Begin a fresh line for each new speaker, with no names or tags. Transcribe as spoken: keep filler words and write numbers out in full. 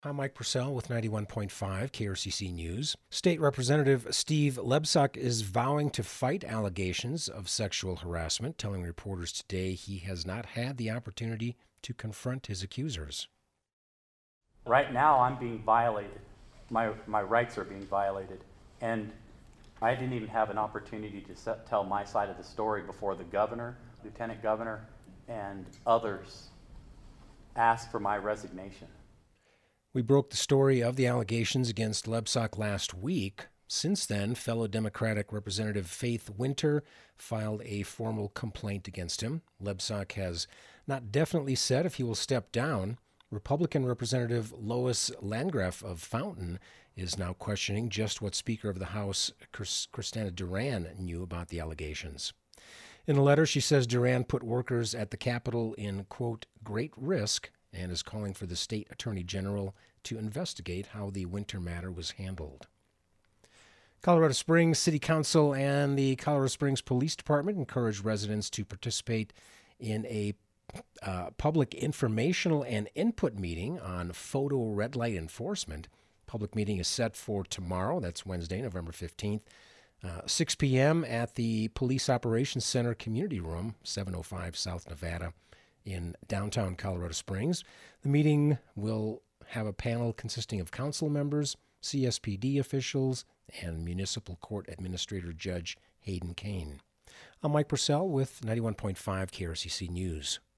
I'm Mike Purcell with ninety-one point five K R C C News. State Representative Steve Lebsack is vowing to fight allegations of sexual harassment, telling reporters today he has not had the opportunity to confront his accusers.
Right now I'm being violated. My, my rights are being violated. And I didn't even have an opportunity to set, tell my side of the story before the governor, lieutenant governor, and others asked for my resignation.
We broke the story of the allegations against Lebsack last week. Since then, fellow Democratic Representative Faith Winter filed a formal complaint against him. Lebsack has not definitely said if he will step down. Republican Representative Lois Landgraf of Fountain is now questioning just what Speaker of the House Kristana Duran knew about the allegations. In a letter, she says Duran put workers at the Capitol in, quote, great risk, and is calling for the state attorney general to investigate how the Winter matter was handled. Colorado Springs City Council and the Colorado Springs Police Department encourage residents to participate in a uh, public informational and input meeting on photo red light enforcement. Public meeting is set for tomorrow, that's Wednesday, November fifteenth, uh, six p.m. at the Police Operations Center Community Room, seven oh five South Nevada, in downtown Colorado Springs. The meeting will have a panel consisting of council members, C S P D officials, and Municipal Court Administrator Judge Hayden Kane. I'm Mike Purcell with ninety-one point five K R C C News.